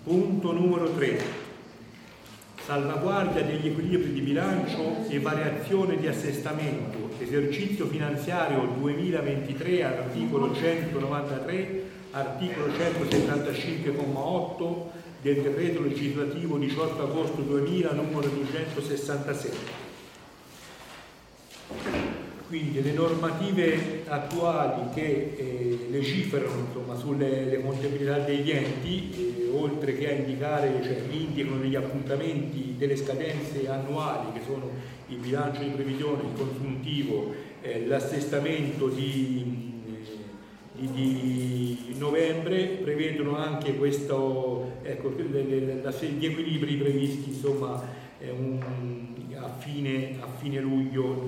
Punto numero 3. Salvaguardia degli equilibri di bilancio e variazione di assestamento, esercizio finanziario 2023, articolo 193, articolo 175,8 del decreto legislativo 18 agosto 2000, numero 267. Quindi le normative attuali che legiferano insomma, sulle contabilità degli enti, oltre che a indicare, cioè indicano degli appuntamenti delle scadenze annuali che sono il bilancio di previsione, il consuntivo, l'assestamento di novembre, prevedono anche questo, ecco, gli equilibri previsti insomma a fine luglio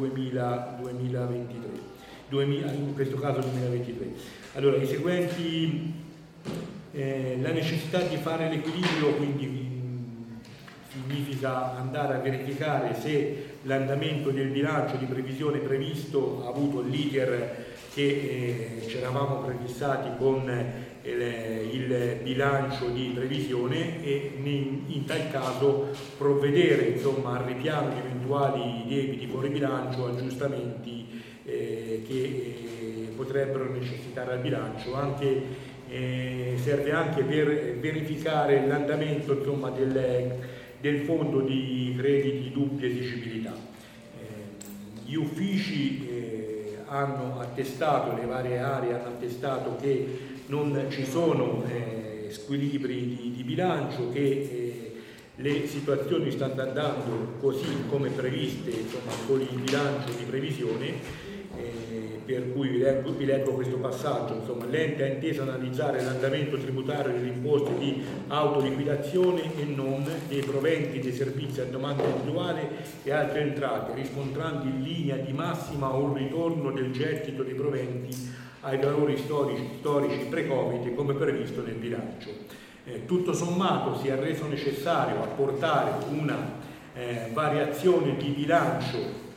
2023, in questo caso 2023. Allora, i seguenti, la necessità di fare l'equilibrio, quindi significa andare a verificare se l'andamento del bilancio di previsione previsto ha avuto l'iter che ci eravamo prefissati con il bilancio di previsione e in tal caso provvedere insomma, al ripiano di eventuali debiti fuori bilancio, aggiustamenti che potrebbero necessitare al bilancio. Serve anche per verificare l'andamento insomma, del fondo di crediti di dubbia esigibilità. Gli uffici hanno attestato, le varie aree hanno attestato che non ci sono squilibri di bilancio, che le situazioni stanno andando così come previste insomma, con il bilancio di previsione, per cui vi leggo questo passaggio. Insomma, l'ente ha inteso analizzare l'andamento tributario delle imposte di autoliquidazione e non dei proventi dei servizi a domanda individuale e altre entrate, riscontrando in linea di massima un ritorno del gettito dei proventi ai valori storici pre-Covid come previsto nel bilancio. Tutto sommato si è reso necessario apportare una variazione di bilancio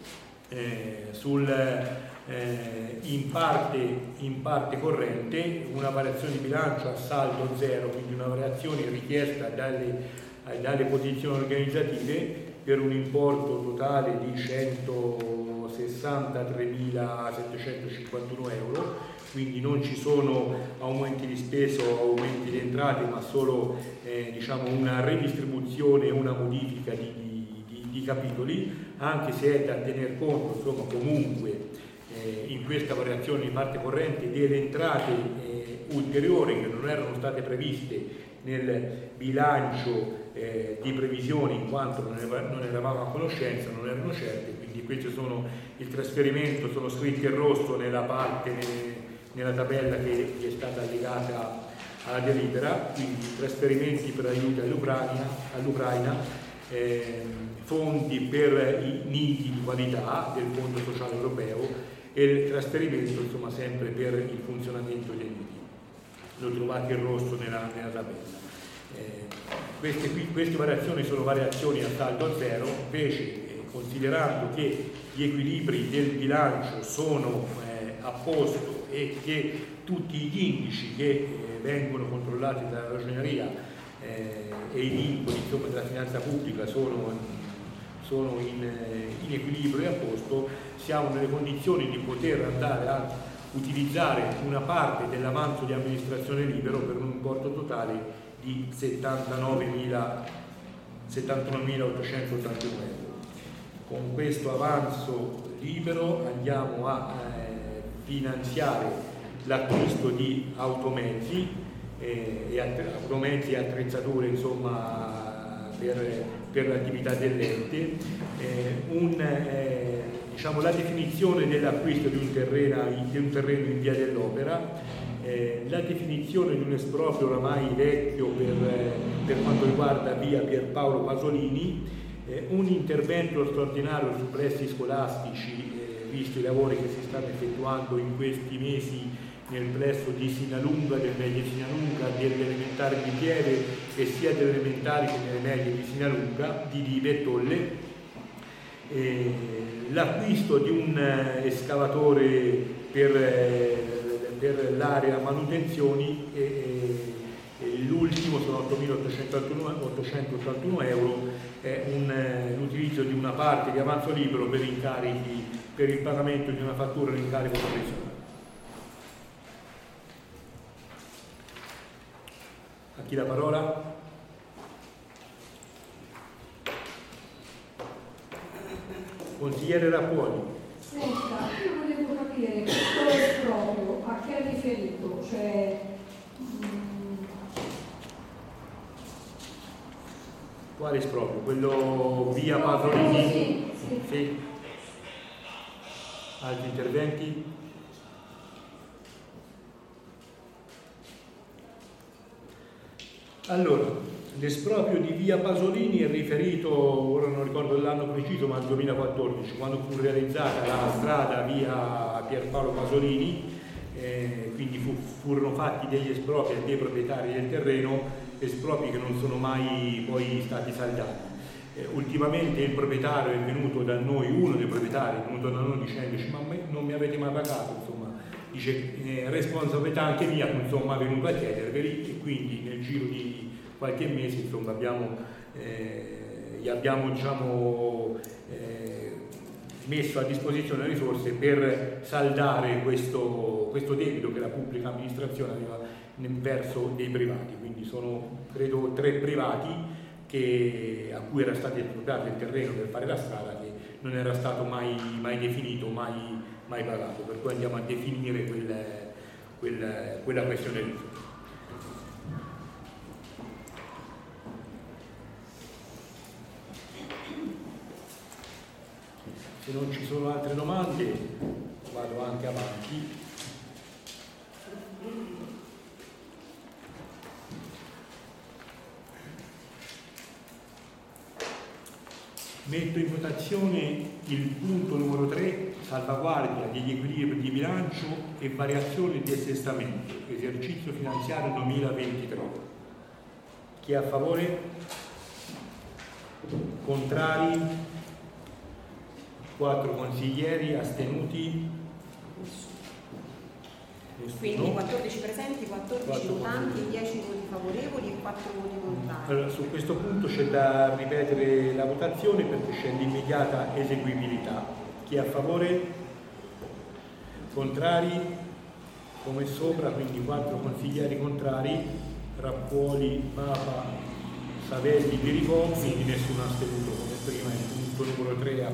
in parte corrente, una variazione di bilancio a saldo zero, quindi una variazione richiesta dalle posizioni organizzative per un importo totale di 163.751 euro, quindi non ci sono aumenti di spesa o aumenti di entrate, ma solo diciamo una redistribuzione e una modifica di capitoli, anche se è da tener conto insomma, comunque in questa variazione di parte corrente delle entrate ulteriori che non erano state previste nel bilancio di previsione, in quanto non eravamo a conoscenza, non erano certe. Quindi questi sono il trasferimento, sono scritti in rosso nella parte, nella tabella che è stata allegata alla delibera, quindi trasferimenti per aiuti all'Ucraina, fondi per i nidi di qualità del Fondo Sociale Europeo e il trasferimento insomma sempre per il funzionamento dei nidi. Lo trovate in rosso nella tabella. Queste variazioni sono variazioni a saldo zero, invece considerando che gli equilibri del bilancio sono a posto e che tutti gli indici che vengono controllati dalla Ragioneria e i vincoli insomma, della finanza pubblica sono in equilibrio e a posto, siamo nelle condizioni di poter andare a utilizzare una parte dell'avanzo di amministrazione libero per un importo totale di 79.881 euro. Con questo avanzo libero andiamo a finanziare l'acquisto di automezzi e attrezzature insomma, per l'attività dell'ente, diciamo, la definizione dell'acquisto di un terreno in via dell'Opera, la definizione di un esproprio oramai vecchio per quanto riguarda via Pierpaolo Pasolini, un intervento straordinario su plessi scolastici, visto i lavori che si stanno effettuando in questi mesi nel plesso di Sinalunga, del medio Sinalunga, delle elementari di Pieve e sia delle elementari che delle medie di Sinalunga, di Bettolle, l'acquisto di un escavatore per l'area manutenzioni e l'ultimo sono sono 8.881 euro, è l'utilizzo di una parte di avanzo libero per incarichi, per il pagamento di una fattura di incarico professionale. A chi la parola? Consigliere Rappuoli. Senta, io volevo capire questo esproprio a chi è riferito, cioè Quale esproprio? Quello via Pasolini? Sì. Altri interventi? Allora, l'esproprio di via Pasolini è riferito, ora non ricordo l'anno preciso, ma al 2014, quando fu realizzata la strada via Pierpaolo Pasolini, quindi furono fatti degli espropri dei proprietari del terreno, espropri che non sono mai poi stati saldati. Ultimamente il proprietario è venuto da noi, uno dei proprietari è venuto da noi dicendoci: ma non mi avete mai pagato, insomma, dice responsabilità anche mia, non sono mai venuto a chiederveli, e quindi nel giro di qualche mese, insomma, gli abbiamo diciamo, messo a disposizione risorse per saldare questo debito che la pubblica amministrazione aveva verso dei privati. Quindi sono credo 3 privati a cui era stato espropriato il terreno per fare la strada, che non era stato mai definito, mai pagato, per cui andiamo a definire quella questione lì. Se non ci sono altre domande vado anche avanti. Metto in votazione il punto numero 3, salvaguardia degli equilibri di bilancio e variazione di assestamento, esercizio finanziario 2023. Chi è a favore? Contrari? 4 consiglieri, astenuti? Nessuno. Quindi 14 presenti, 14 votanti, 10 voti favorevoli e 4 voti contrari. Allora, su questo punto c'è da ripetere la votazione perché c'è l'immediata eseguibilità. Chi è a favore? Contrari? Come sopra, quindi 4 consiglieri contrari, Rappuoli, Papa, Savelli, Viricò, quindi nessuno astenuto come prima. Il punto numero 3 è